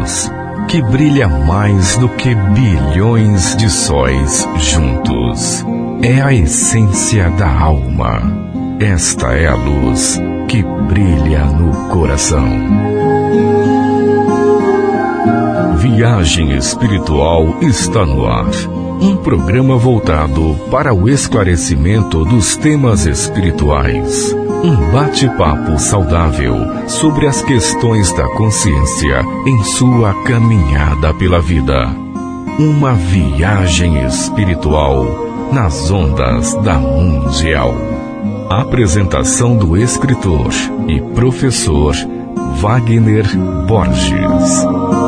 luz que brilha mais do que bilhões de sóis juntos. É a essência da alma. Esta é a luz que brilha no coração. Viagem Espiritual está no ar. Um programa voltado para o esclarecimento dos temas espirituais. Um bate-papo saudável sobre as questões da consciência em sua caminhada pela vida. Uma viagem espiritual nas ondas da Mundial. Apresentação do escritor e professor Wagner Borges.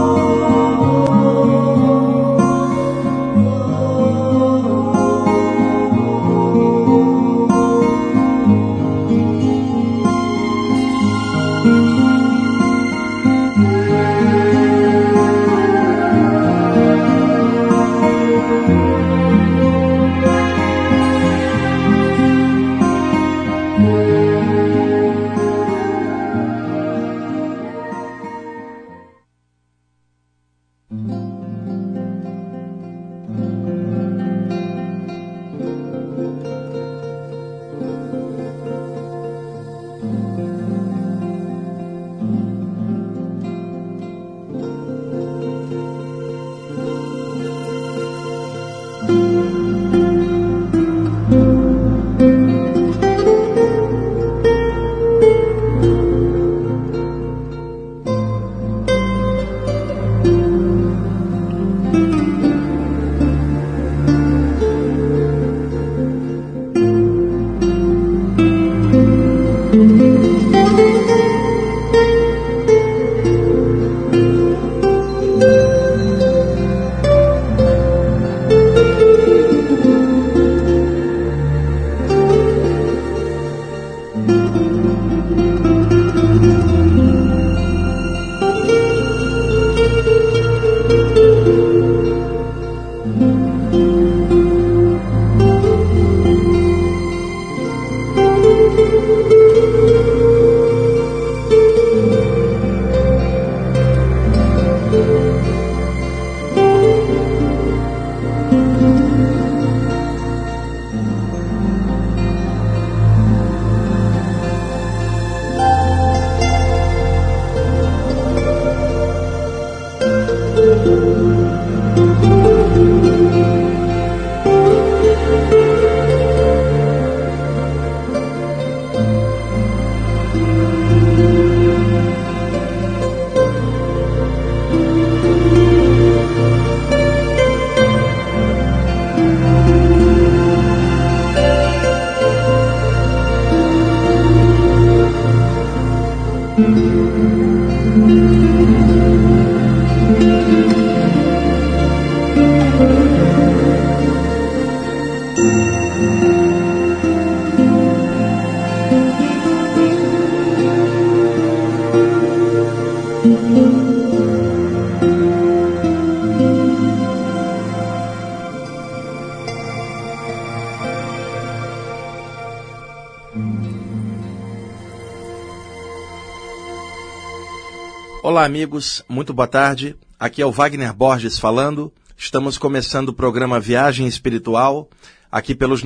Olá amigos, muito boa tarde, aqui é o Wagner Borges falando, estamos começando o programa Viagem Espiritual, aqui pelos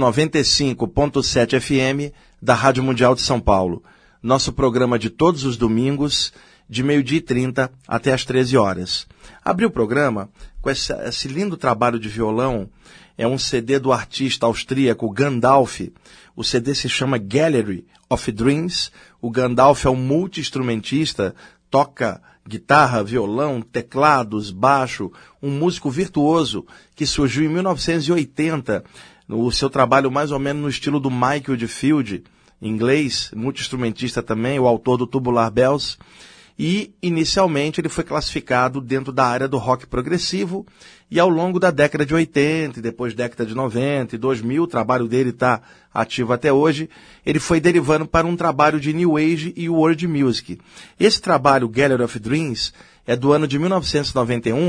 95.7 FM da Rádio Mundial de São Paulo, nosso programa de todos os domingos, de 12h30 até as 13 horas. Abri o programa com esse lindo trabalho de violão, é um CD do artista austríaco Gandalf, o CD se chama Gallery of Dreams, o Gandalf é um multi-instrumentista, toca guitarra, violão, teclados, baixo, um músico virtuoso que surgiu em 1980, o seu trabalho mais ou menos no estilo do Michael Oldfield, inglês, multi-instrumentista também, o autor do Tubular Bells, e inicialmente ele foi classificado dentro da área do rock progressivo, e ao longo da década de 80, e depois década de 90 e 2000, o trabalho dele está ativo até hoje, ele foi derivando para um trabalho de New Age e World Music. Esse trabalho, Gallery of Dreams, é do ano de 1991,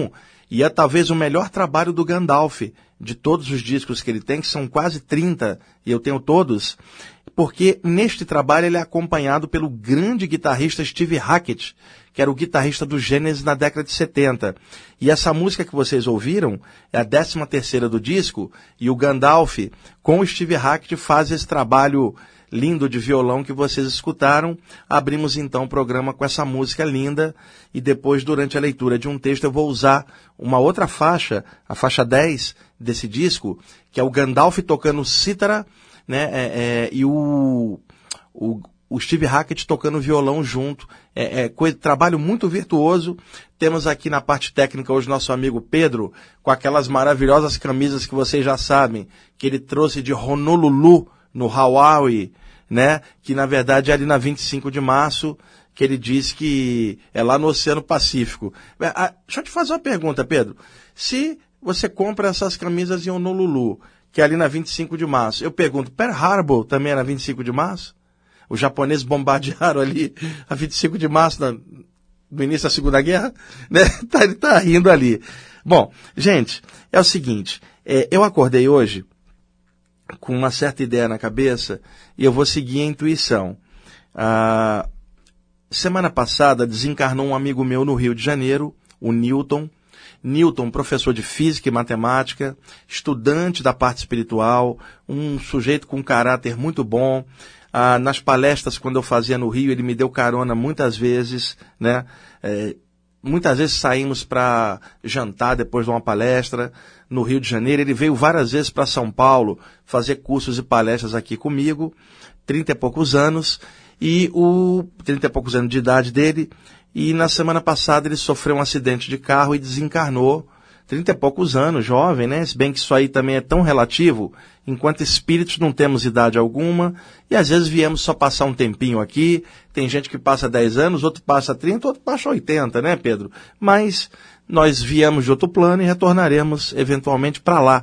E é talvez o melhor trabalho do Gandalf, de todos os discos que ele tem, que são quase 30, e eu tenho todos, porque neste trabalho ele é acompanhado pelo grande guitarrista Steve Hackett, que era o guitarrista do Genesis na década de 70. E essa música que vocês ouviram é a 13ª do disco, e o Gandalf, com o Steve Hackett, faz esse trabalho lindo de violão que vocês escutaram. Abrimos então o programa com essa música linda, e depois, durante a leitura de um texto, eu vou usar uma outra faixa, a faixa 10 desse disco, que é o Gandalf tocando cítara, né, e o Steve Hackett tocando violão junto. Trabalho muito virtuoso. Temos aqui na parte técnica hoje nosso amigo Pedro, com aquelas maravilhosas camisas que vocês já sabem, que ele trouxe de Honolulu, no Hawaii, né, que na verdade é ali na 25 de março, que ele diz que é lá no Oceano Pacífico. Deixa eu te fazer uma pergunta, Pedro. Se você compra essas camisas em Honolulu, que é ali na 25 de março, eu pergunto, Pearl Harbor também é na 25 de março? Os japoneses bombardearam ali a 25 de março no início da Segunda Guerra, né? Ele tá rindo ali. Bom, gente, é o seguinte, eu acordei hoje com uma certa ideia na cabeça e eu vou seguir a intuição. Semana passada desencarnou um amigo meu no Rio de Janeiro, o Newton. Newton, professor de física e matemática, estudante da parte espiritual, um sujeito com um caráter muito bom. Nas palestras, quando eu fazia no Rio, ele me deu carona muitas vezes, né? Muitas vezes saímos para jantar depois de uma palestra no Rio de Janeiro. Ele veio várias vezes para São Paulo fazer cursos e palestras aqui comigo, 30 e poucos anos, 30 e poucos anos de idade dele, e na semana passada ele sofreu um acidente de carro e desencarnou, 30 e poucos anos, jovem, né? Se bem que isso aí também é tão relativo, enquanto espíritos não temos idade alguma, e às vezes viemos só passar um tempinho aqui, tem gente que passa 10 anos, outro passa 30, outro passa 80, né, Pedro? Mas nós viemos de outro plano e retornaremos eventualmente para lá.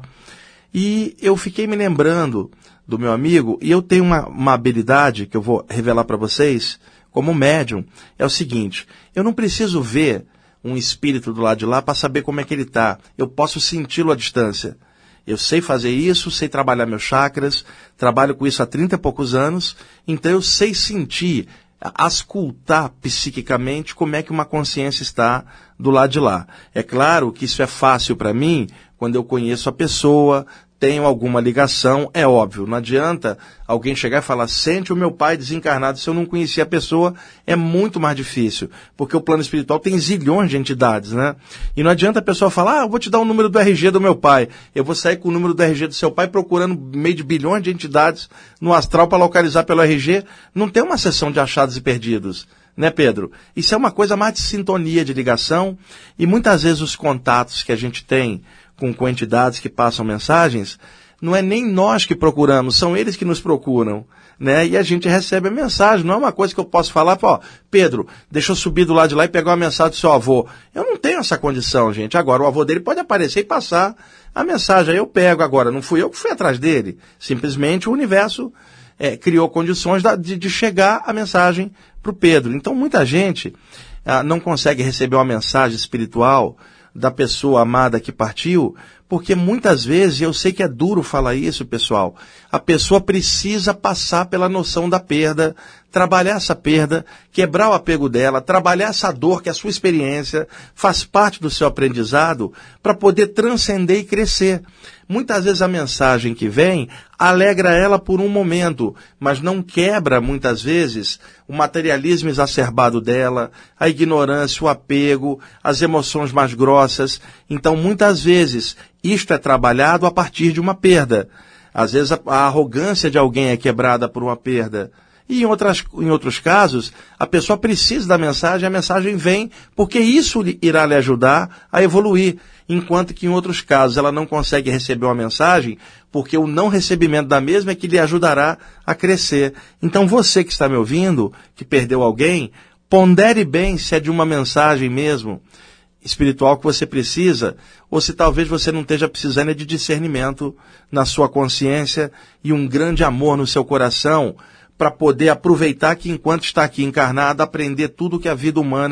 E eu fiquei me lembrando do meu amigo, e eu tenho uma habilidade que eu vou revelar para vocês, como médium, é o seguinte, eu não preciso ver um espírito do lado de lá para saber como é que ele está. Eu posso senti-lo à distância. Eu sei fazer isso, sei trabalhar meus chakras, trabalho com isso há 30 e poucos anos, então eu sei sentir, auscultar psiquicamente como é que uma consciência está do lado de lá. É claro que isso é fácil para mim quando eu conheço a pessoa, tenho alguma ligação, é óbvio. Não adianta alguém chegar e falar, sente o meu pai desencarnado, se eu não conhecer a pessoa, é muito mais difícil, porque o plano espiritual tem zilhões de entidades, né? E não adianta a pessoa falar, eu vou te dar o número do RG do meu pai, eu vou sair com o número do RG do seu pai procurando meio de bilhões de entidades no astral para localizar pelo RG. Não tem uma sessão de achados e perdidos, né, Pedro? Isso é uma coisa mais de sintonia, de ligação, e muitas vezes os contatos que a gente tem com entidades que passam mensagens, não é nem nós que procuramos, são eles que nos procuram, né? E a gente recebe a mensagem, não é uma coisa que eu posso falar, Pedro, deixa eu subir do lado de lá e pegar uma mensagem do seu avô. Eu não tenho essa condição, gente. Agora, o avô dele pode aparecer e passar a mensagem, aí eu pego. Agora, não fui eu que fui atrás dele, simplesmente o universo criou condições de chegar a mensagem para o Pedro. Então, muita gente não consegue receber uma mensagem espiritual da pessoa amada que partiu, porque muitas vezes, eu sei que é duro falar isso, pessoal, a pessoa precisa passar pela noção da perda, trabalhar essa perda, quebrar o apego dela, trabalhar essa dor que é a sua experiência, faz parte do seu aprendizado, para poder transcender e crescer. Muitas vezes a mensagem que vem alegra ela por um momento, mas não quebra, muitas vezes, o materialismo exacerbado dela, a ignorância, o apego, as emoções mais grossas. Então, muitas vezes, isto é trabalhado a partir de uma perda. Às vezes, a arrogância de alguém é quebrada por uma perda. E em outros casos, a pessoa precisa da mensagem, a mensagem vem porque isso irá lhe ajudar a evoluir. Enquanto que em outros casos ela não consegue receber uma mensagem porque o não recebimento da mesma é que lhe ajudará a crescer. Então você que está me ouvindo, que perdeu alguém, pondere bem se é de uma mensagem mesmo espiritual que você precisa, ou se talvez você não esteja precisando de discernimento na sua consciência e um grande amor no seu coração, para poder aproveitar que enquanto está aqui encarnado, aprender tudo que a vida humana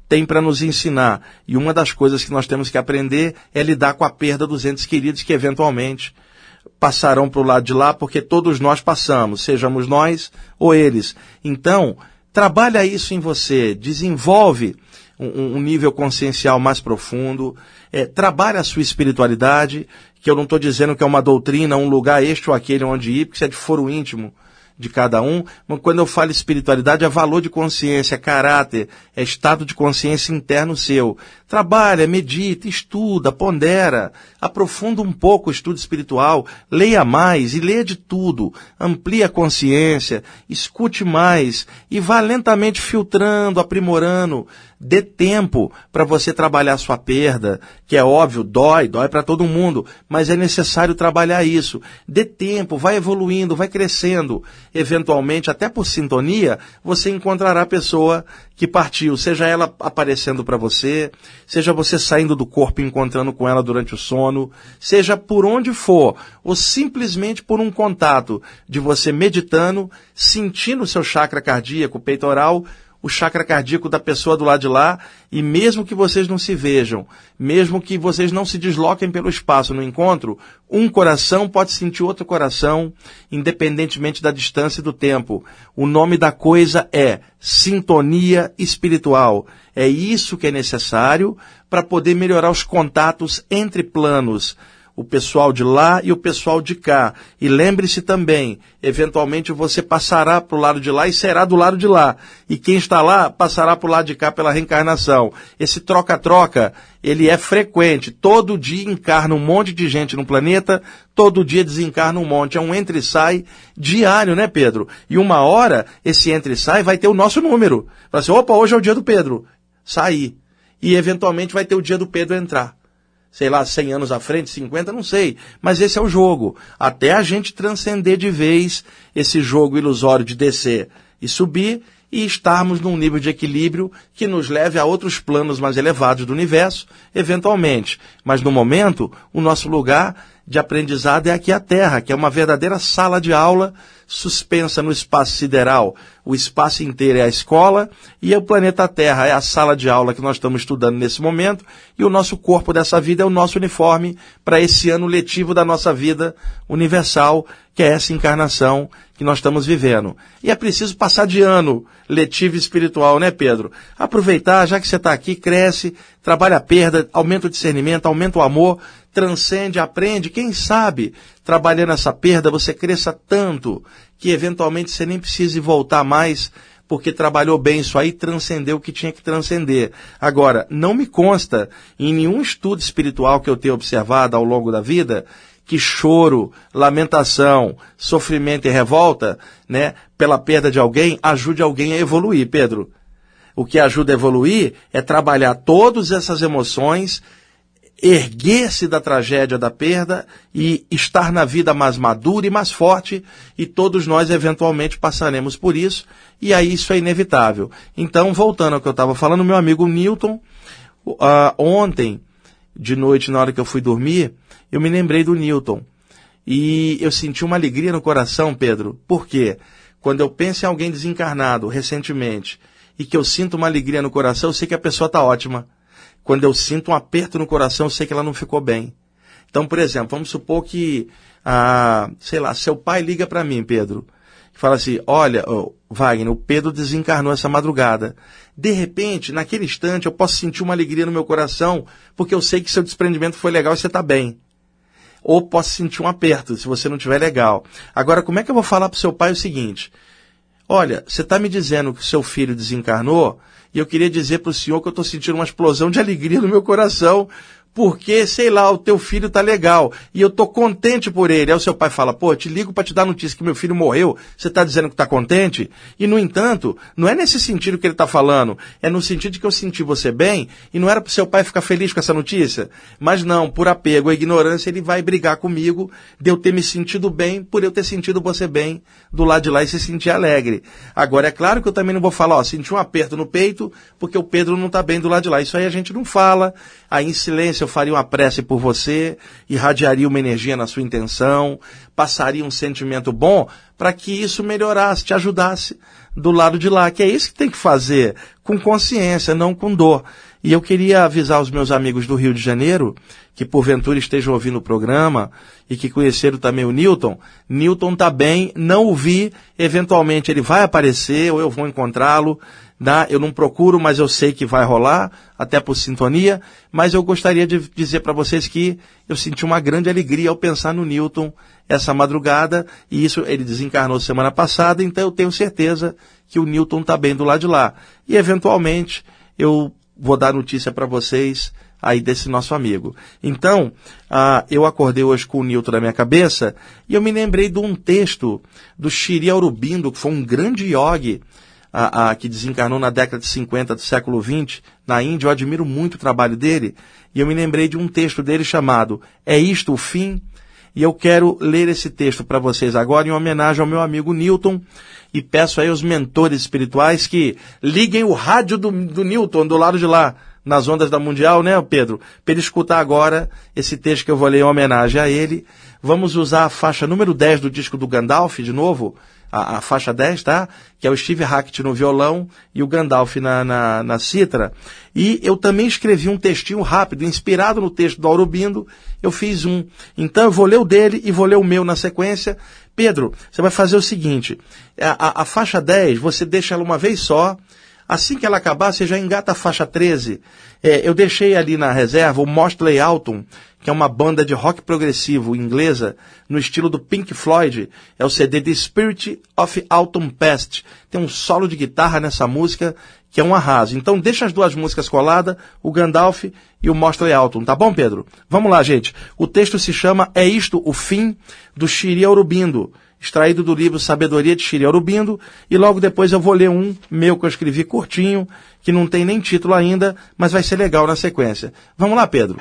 tem para nos ensinar. E uma das coisas que nós temos que aprender é lidar com a perda dos entes queridos que eventualmente passarão para o lado de lá, porque todos nós passamos, sejamos nós ou eles. Então, trabalha isso em você, desenvolve um nível consciencial mais profundo, trabalha a sua espiritualidade, que eu não estou dizendo que é uma doutrina, um lugar este ou aquele onde ir, porque isso é de foro íntimo de cada um, mas quando eu falo espiritualidade é valor de consciência, é caráter, é estado de consciência interno seu. Trabalha, medita, estuda, pondera, aprofunda um pouco o estudo espiritual, leia mais e leia de tudo, amplie a consciência, escute mais e vá lentamente filtrando, aprimorando. Dê tempo para você trabalhar a sua perda, que é óbvio, dói para todo mundo, mas é necessário trabalhar isso. Dê tempo, vai evoluindo, vai crescendo. Eventualmente, até por sintonia, você encontrará a pessoa que partiu, seja ela aparecendo para você, seja você saindo do corpo e encontrando com ela durante o sono, seja por onde for, ou simplesmente por um contato de você meditando, sentindo o seu chakra cardíaco, peitoral, o chakra cardíaco da pessoa do lado de lá, e mesmo que vocês não se vejam, mesmo que vocês não se desloquem pelo espaço no encontro, um coração pode sentir outro coração, independentemente da distância e do tempo. O nome da coisa é sintonia espiritual. É isso que é necessário para poder melhorar os contatos entre planos. O pessoal de lá e o pessoal de cá. E lembre-se também, eventualmente você passará para o lado de lá e será do lado de lá. E quem está lá passará para o lado de cá pela reencarnação. Esse troca-troca, ele é frequente. Todo dia encarna um monte de gente no planeta, todo dia desencarna um monte. É um entra e sai diário, né, Pedro? E uma hora, esse entra e sai vai ter o nosso número. Vai assim, opa, hoje é o dia do Pedro. Sair. E eventualmente vai ter o dia do Pedro entrar. Sei lá, 100 anos à frente, 50, não sei. Mas esse é o jogo. Até a gente transcender de vez esse jogo ilusório de descer e subir e estarmos num nível de equilíbrio que nos leve a outros planos mais elevados do universo, eventualmente. Mas no momento, o nosso lugar de aprendizado é aqui a Terra, que é uma verdadeira sala de aula suspensa no espaço sideral. O espaço inteiro é a escola e o planeta Terra é a sala de aula que nós estamos estudando nesse momento e o nosso corpo dessa vida é o nosso uniforme para esse ano letivo da nossa vida universal, que é essa encarnação que nós estamos vivendo. E é preciso passar de ano letivo espiritual, né, Pedro? Aproveitar, já que você está aqui, cresce, trabalha a perda, aumenta o discernimento, aumenta o amor, transcende, aprende. Quem sabe, trabalhando essa perda, você cresça tanto que eventualmente você nem precise voltar mais, porque trabalhou bem isso aí, transcendeu o que tinha que transcender. Agora, não me consta em nenhum estudo espiritual que eu tenha observado ao longo da vida que choro, lamentação, sofrimento e revolta, né, pela perda de alguém, ajude alguém a evoluir, Pedro. O que ajuda a evoluir é trabalhar todas essas emoções, erguer-se da tragédia da perda e estar na vida mais madura e mais forte, e todos nós eventualmente passaremos por isso, e aí isso é inevitável. Então, voltando ao que eu estava falando, meu amigo Newton, ontem, de noite, na hora que eu fui dormir, eu me lembrei do Newton. E eu senti uma alegria no coração, Pedro. Por quê? Quando eu penso em alguém desencarnado recentemente e que eu sinto uma alegria no coração, eu sei que a pessoa está ótima. Quando eu sinto um aperto no coração, eu sei que ela não ficou bem. Então, por exemplo, vamos supor que, sei lá, seu pai liga para mim, Pedro, e fala assim, olha, Wagner, o Pedro desencarnou essa madrugada. De repente, naquele instante, eu posso sentir uma alegria no meu coração, porque eu sei que seu desprendimento foi legal e você está bem. Ou posso sentir um aperto, se você não estiver legal. Agora, como é que eu vou falar para o seu pai o seguinte? Olha, você está me dizendo que o seu filho desencarnou, e eu queria dizer para o senhor que eu estou sentindo uma explosão de alegria no meu coração, porque, sei lá, o teu filho tá legal, e eu tô contente por ele. Aí o seu pai fala, pô, eu te ligo para te dar notícia que meu filho morreu, você tá dizendo que tá contente? E, no entanto, não é nesse sentido que ele tá falando, é no sentido de que eu senti você bem, e não era pro seu pai ficar feliz com essa notícia. Mas não, por apego à ignorância, ele vai brigar comigo de eu ter me sentido bem, por eu ter sentido você bem do lado de lá e se sentir alegre. Agora, é claro que eu também não vou falar, ó, senti um aperto no peito, porque o Pedro não tá bem do lado de lá. Isso aí a gente não fala, aí em silêncio eu faria uma prece por você, irradiaria uma energia na sua intenção, passaria um sentimento bom para que isso melhorasse, te ajudasse do lado de lá, que é isso que tem que fazer, com consciência, não com dor. E eu queria avisar os meus amigos do Rio de Janeiro, que porventura estejam ouvindo o programa e que conheceram também o Newton. Newton está bem, não o vi, eventualmente ele vai aparecer ou eu vou encontrá-lo. Eu não procuro, mas eu sei que vai rolar, até por sintonia, mas eu gostaria de dizer para vocês que eu senti uma grande alegria ao pensar no Newton essa madrugada, e isso ele desencarnou semana passada, então eu tenho certeza que o Newton está bem do lado de lá. E eventualmente eu vou dar notícia para vocês aí desse nosso amigo. Então, eu acordei hoje com o Newton na minha cabeça, e eu me lembrei de um texto do Sri Aurobindo, que foi um grande yogi, que desencarnou na década de 50 do século XX, na Índia. Eu admiro muito o trabalho dele, e eu me lembrei de um texto dele chamado É Isto o Fim? E eu quero ler esse texto para vocês agora em homenagem ao meu amigo Newton, e peço aí aos mentores espirituais que liguem o rádio do Newton do lado de lá, nas ondas da Mundial, né, Pedro? Para ele escutar agora esse texto que eu vou ler em homenagem a ele. Vamos usar a faixa número 10 do disco do Gandalf, de novo, a faixa 10, tá? Que é o Steve Hackett no violão e o Gandalf na cítara. E eu também escrevi um textinho rápido, inspirado no texto do Aurobindo. Eu fiz um. Então eu vou ler o dele e vou ler o meu na sequência. Pedro, você vai fazer o seguinte, a faixa 10, você deixa ela uma vez só. Assim que ela acabar, você já engata a faixa 13. Eu deixei ali na reserva o Motley Alton, que é uma banda de rock progressivo inglesa, no estilo do Pink Floyd. É o CD The Spirit of Autumn Past. Tem um solo de guitarra nessa música, que é um arraso. Então deixa as duas músicas coladas, o Gandalf e o Motley Alton. Tá bom, Pedro? Vamos lá, gente. O texto se chama É Isto o Fim? Do Sri Aurobindo, extraído do livro Sabedoria de Sri Aurobindo, e logo depois eu vou ler um meu que eu escrevi curtinho, que não tem nem título ainda, mas vai ser legal na sequência. Vamos lá, Pedro.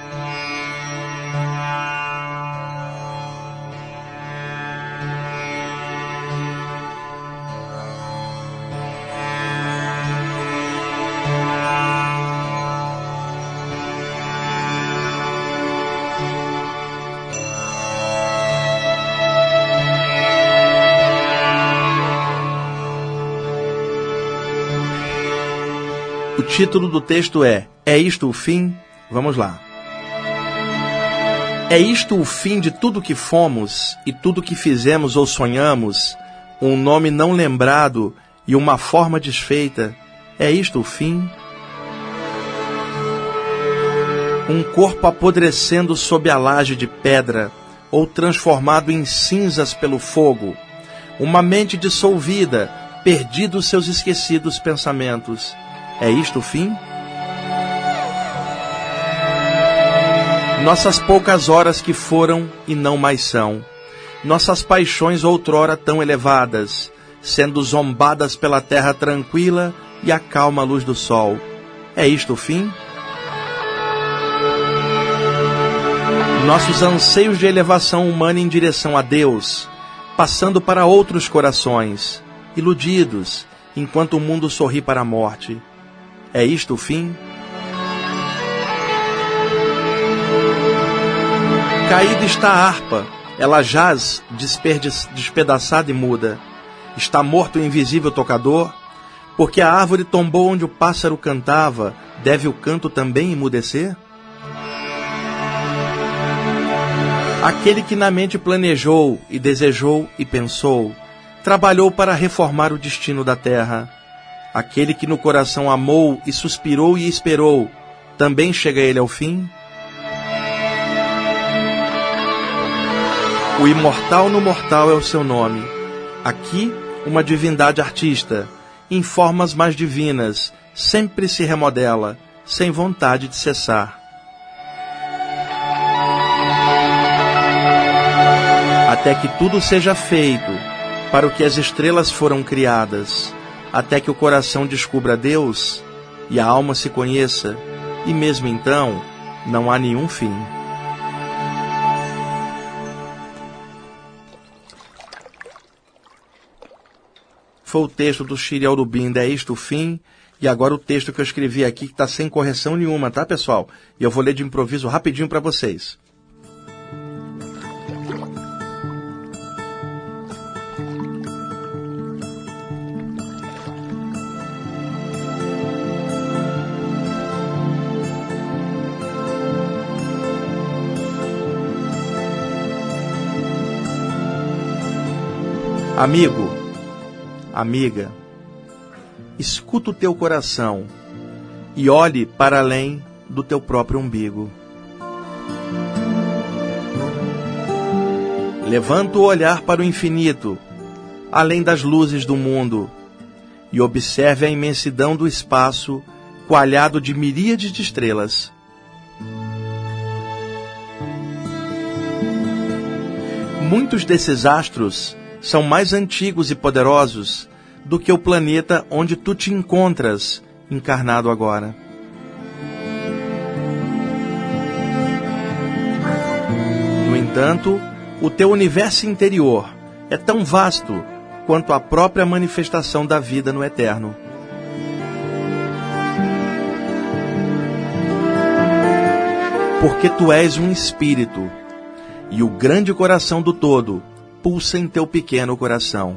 O título do texto é Isto o Fim? Vamos lá. É isto o fim de tudo que fomos e tudo que fizemos ou sonhamos, um nome não lembrado e uma forma desfeita? É isto o fim? Um corpo apodrecendo sob a laje de pedra ou transformado em cinzas pelo fogo, uma mente dissolvida, perdidos seus esquecidos pensamentos. É isto o fim? Nossas poucas horas que foram e não mais são, nossas paixões outrora tão elevadas, sendo zombadas pela terra tranquila e a calma luz do sol. É isto o fim? Nossos anseios de elevação humana em direção a Deus, passando para outros corações, iludidos, enquanto o mundo sorri para a morte. É isto o fim? Caída está a harpa, ela jaz despedaçada e muda. Está morto o invisível tocador, porque a árvore tombou onde o pássaro cantava, deve o canto também emudecer? Aquele que na mente planejou e desejou e pensou, trabalhou para reformar o destino da terra. Aquele que no coração amou e suspirou e esperou, também chega ele ao fim? O imortal no mortal é o seu nome. Aqui, uma divindade artista, em formas mais divinas, sempre se remodela, sem vontade de cessar. Até que tudo seja feito, para o que as estrelas foram criadas, até que o coração descubra Deus e a alma se conheça, e mesmo então não há nenhum fim. foi o texto do Shiri Aurobindo, É Isto o Fim, e agora o texto que eu escrevi aqui, que está sem correção nenhuma, tá, pessoal? E eu vou ler de improviso rapidinho para vocês. Amigo, amiga, escuta o teu coração e olhe para além do teu próprio umbigo. Levanta o olhar para o infinito, além das luzes do mundo, e observe a imensidão do espaço coalhado de miríades de estrelas. Muitos desses astros são mais antigos e poderosos do que o planeta onde tu te encontras, encarnado agora. No entanto, o teu universo interior é tão vasto quanto a própria manifestação da vida no eterno. Porque tu és um espírito, e o grande coração do todo pulsa em teu pequeno coração.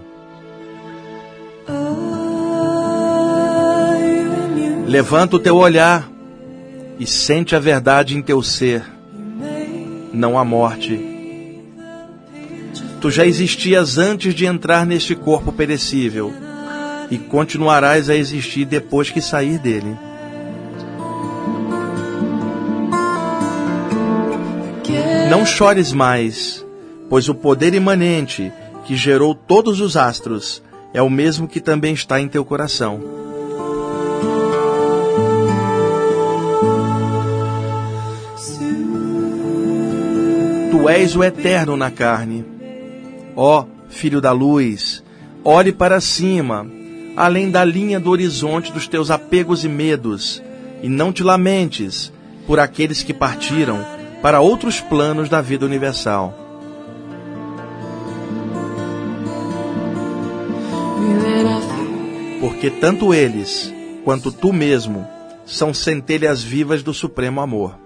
Levanta o teu olhar e sente a verdade em teu ser. Não há morte. Tu já existias antes de entrar neste corpo perecível e continuarás a existir depois que sair dele. Não chores mais, pois o poder imanente que gerou todos os astros é o mesmo que também está em teu coração. Tu és o eterno na carne. Ó, filho da luz, olhe para cima, além da linha do horizonte dos teus apegos e medos, e não te lamentes por aqueles que partiram para outros planos da vida universal. Porque tanto eles, quanto tu mesmo, são centelhas vivas do supremo amor.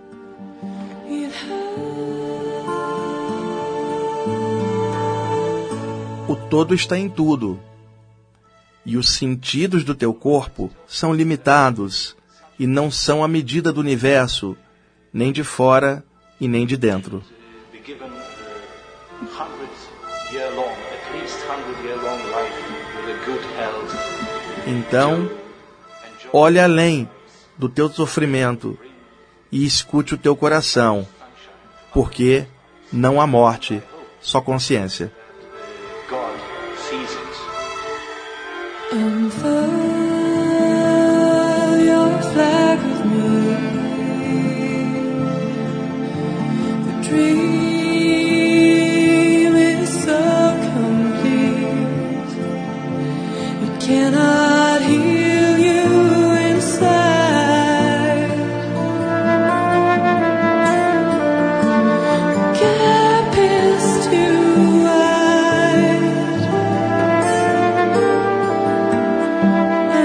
O todo está em tudo, e os sentidos do teu corpo são limitados e não são a medida do universo, nem de fora e nem de dentro. Então, olhe além do teu sofrimento e escute o teu coração, porque não há morte, só consciência. Unfurl your flag with me. The dream is so complete. It cannot heal you inside. The gap is too wide.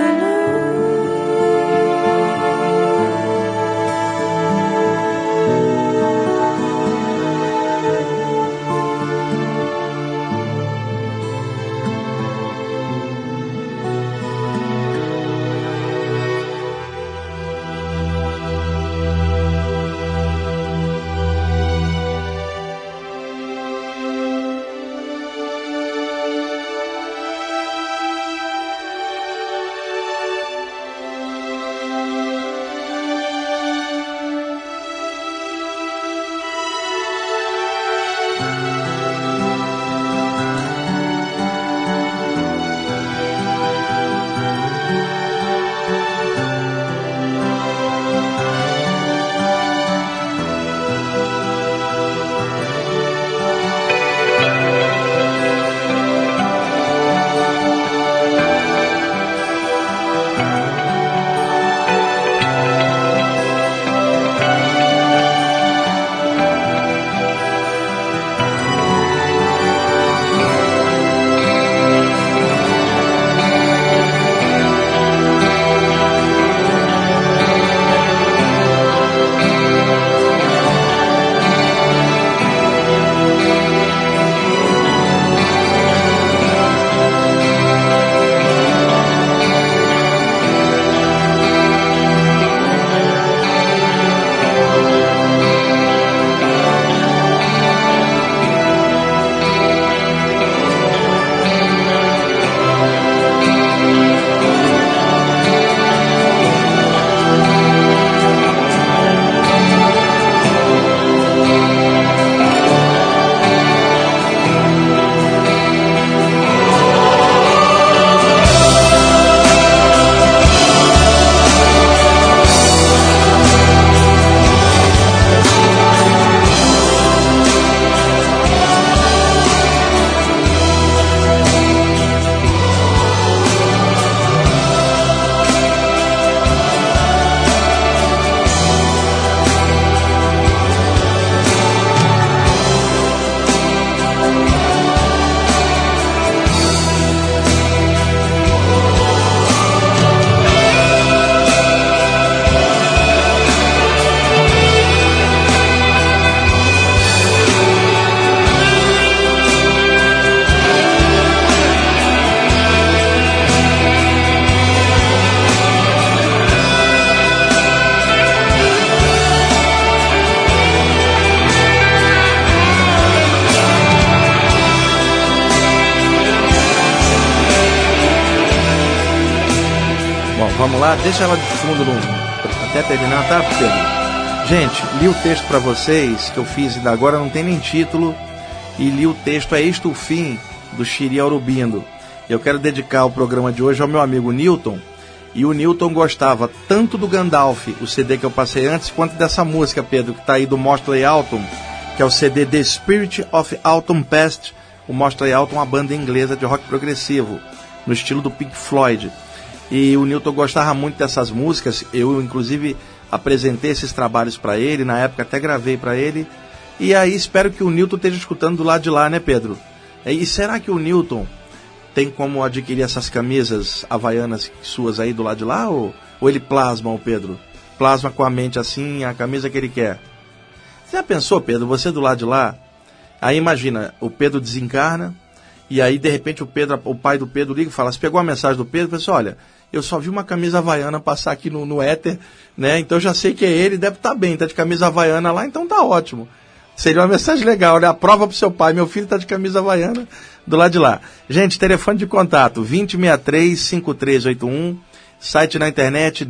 Vamos lá, deixa ela de fundo até terminar, tá, Pedro? Gente, li o texto para vocês que eu fiz e agora não tem nem título, e li o texto, é Isto o Fim, do Chiri Aurobindo. Eu quero dedicar o programa de hoje ao meu amigo Newton, e o Newton gostava tanto do Gandalf, o CD que eu passei antes, quanto dessa música, Pedro, que está aí do Mosley Autumn, que é o CD The Spirit of Autumn Past. O Mosley Autumn é uma banda inglesa de rock progressivo, no estilo do Pink Floyd. E o Newton gostava muito dessas músicas, eu inclusive apresentei esses trabalhos para ele, na época até gravei para ele, e aí espero que o Newton esteja escutando do lado de lá, né, Pedro? E será que o Newton tem como adquirir essas camisas havaianas suas aí do lado de lá, ou ele plasma, o Pedro? Plasma com a mente assim, a camisa que ele quer. Você já pensou, Pedro, você do lado de lá, aí imagina, o Pedro desencarna, e aí de repente o pai do Pedro liga e fala, você pegou a mensagem do Pedro e fala assim, olha, eu só vi uma camisa havaiana passar aqui no éter, né? Então já sei que é ele, deve estar bem, tá de camisa havaiana lá, então tá ótimo. Seria uma mensagem legal, né? A prova pro seu pai, meu filho tá de camisa havaiana do lado de lá. Gente, telefone de contato 2063-5381, site na internet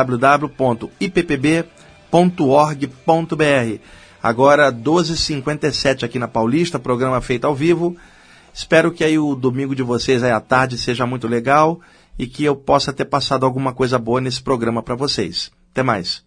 www.ippb.org.br. Agora 12h57 aqui na Paulista, programa feito ao vivo. Espero que aí o domingo de vocês aí à tarde seja muito legal e que eu possa ter passado alguma coisa boa nesse programa para vocês. Até mais.